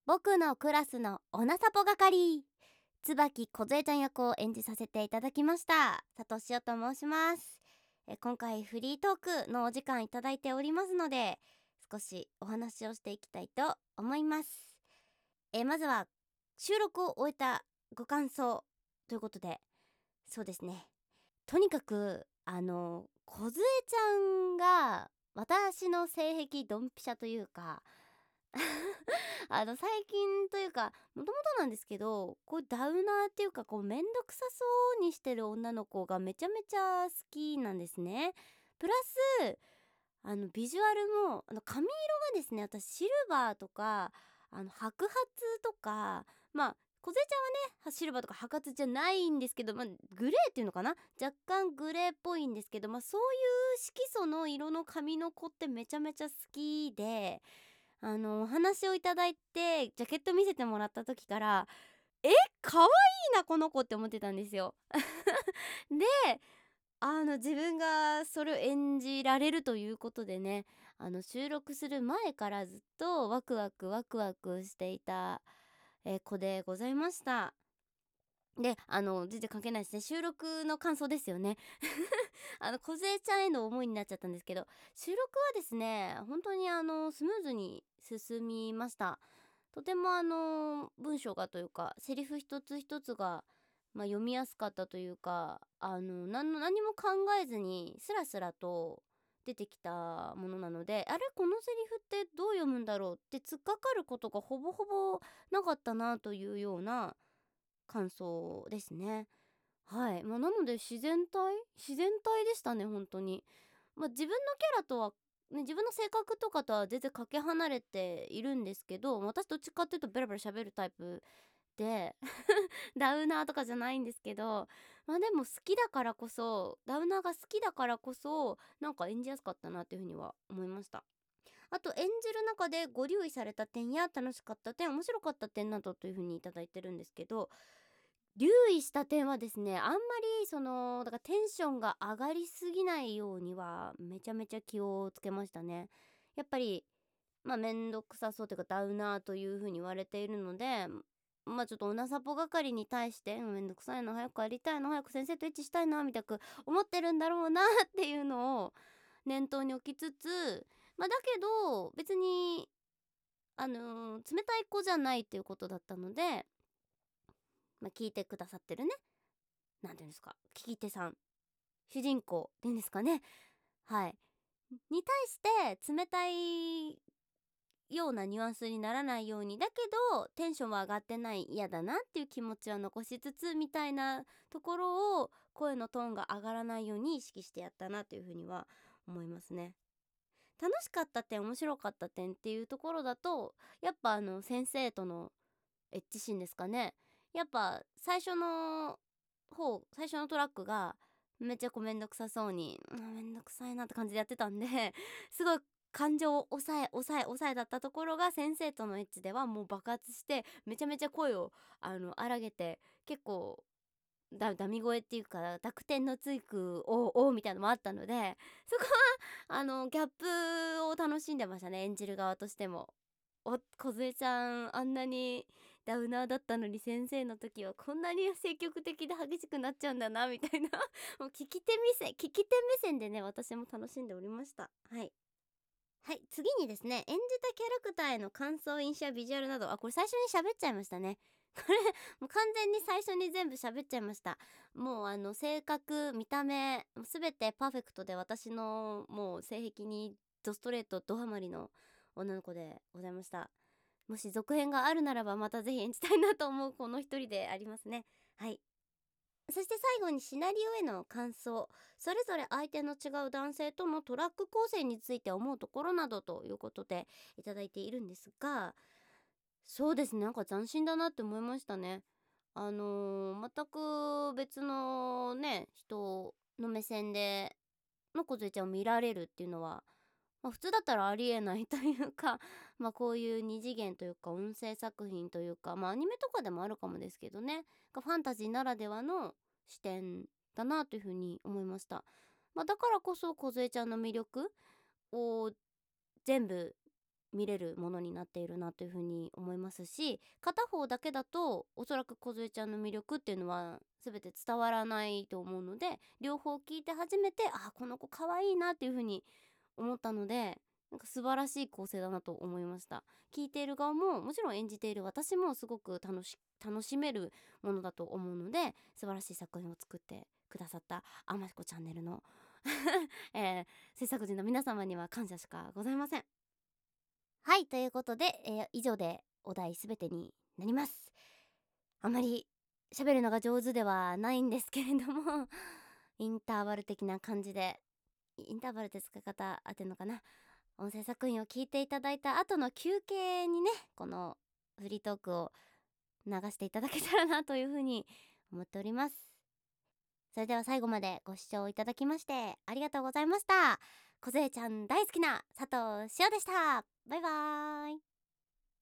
僕のクラスのおなさぽ係、椿梢ちゃん役を演じさせていただきました佐藤しおと申します。今回フリートークのお時間いただいておりますので、少しお話をしていきたいと思います。まずは収録を終えたご感想ということで、そうですね、とにかく梢ちゃんが私の性癖ドンピシャというか最近というかもともとなんですけど、こうダウナーっていうか、こうめんどくさそうにしてる女の子がめちゃめちゃ好きなんですね。プラスビジュアルも髪色がですね、私シルバーとか白髪とか、まあ梢ちゃんはねシルバーとか白髪じゃないんですけど、グレーっていうのかな、若干グレーっぽいんですけど、そういう色素の色の髪の子ってめちゃめちゃ好きで、お話をいただいてジャケット見せてもらった時から、え、可愛いなこの子って思ってたんですよ。で、自分がそれを演じられるということでね、収録する前からずっとワクワクワクワクしていた、子でございました。で、全然関係ないですね、収録の感想ですよね。梢ちゃんへの思いになっちゃったんですけど、収録はですね本当にスムーズに進みました。とても文章がというかセリフ一つ一つが、読みやすかったというか、何も考えずにスラスラと出てきたものなので、あれこのセリフってどう読むんだろうって突っかかることがほぼほぼなかったなというような感想ですね。はい、なので自然体でしたね本当に。自分のキャラとはね、自分の性格とかとは全然かけ離れているんですけど、私どっちかっていうとベラベラ喋るタイプでダウナーとかじゃないんですけど、でも好きだからこそ、ダウナーが好きだからこそなんか演じやすかったなっていうふうには思いました。あと演じる中でご留意された点や楽しかった点、面白かった点などというふうにいただいてるんですけど、留意した点はですね、あんまりだからテンションが上がりすぎないようにはめちゃめちゃ気をつけましたね。やっぱりめんどくさそうというかダウナーという風に言われているので、ちょっとおなさぽ係に対してめんどくさいな、早く帰りたいな、早く先生とエッチしたいなみたく思ってるんだろうなっていうのを念頭に置きつつ、だけど別に冷たい子じゃないっていうことだったので、聞いてくださってるね、なんていうんですか、聞き手さん、主人公っていうんですかね、はいに対して冷たいようなニュアンスにならないように、だけどテンションは上がってない、嫌だなっていう気持ちは残しつつみたいなところを、声のトーンが上がらないように意識してやったなというふうには思いますね。楽しかった点、面白かった点っていうところだと、やっぱ先生とのエッチシーンですかね。やっぱ最初のトラックがめっちゃめんどくさそうに、めんどくさいなって感じでやってたんですごい感情を抑えだったところが、先生とのエッチではもう爆発してめちゃめちゃ声を荒げて、結構ダミ声っていうか濁点のつくおみたいなのもあったので、そこはギャップを楽しんでましたね、演じる側としても。梢ちゃんあんなにダウナーだったのに、先生の時はこんなに積極的で激しくなっちゃうんだなみたいなもう聞き手目線でね、私も楽しんでおりました。はい、次にですね、演じたキャラクターへの感想、印象、ビジュアルなど、これ最初に喋っちゃいましたね。これもう完全に最初に全部喋っちゃいました。もう性格、見た目すべてパーフェクトで、私のもう性癖にドストレートドハマりの女の子でございました。もし続編があるならば、またぜひ演じたいなと思うこの一人でありますね。はい。そして最後にシナリオへの感想、それぞれ相手の違う男性とのトラック構成について思うところなどということでいただいているんですが、そうですね、なんか斬新だなって思いましたね。全く別のね人の目線での梢ちゃんを見られるっていうのは、普通だったらありえないというかこういう二次元というか音声作品というか、アニメとかでもあるかもですけどね、ファンタジーならではの視点だなというふうに思いました。だからこそ梢ちゃんの魅力を全部見れるものになっているなというふうに思いますし、片方だけだとおそらく梢ちゃんの魅力っていうのは全て伝わらないと思うので、両方聞いて初めてこの子可愛いなっていうふうに思ったので、なんか素晴らしい構成だなと思いました。聞いている側ももちろん演じている私もすごく楽しめるものだと思うので、素晴らしい作品を作ってくださったあまひこチャンネルの制作陣の皆様には感謝しかございません。はい、ということで、以上でお題すべてになります。あまり喋るのが上手ではないんですけれどもインターバル的な感じで、インターバルって使い方合ってんのかな、音声作品を聞いていただいた後の休憩にね、このフリートークを流していただけたらなというふうに思っております。それでは最後までご視聴いただきましてありがとうございました。梢ちゃん大好きな佐藤しおでした。バイバーイ。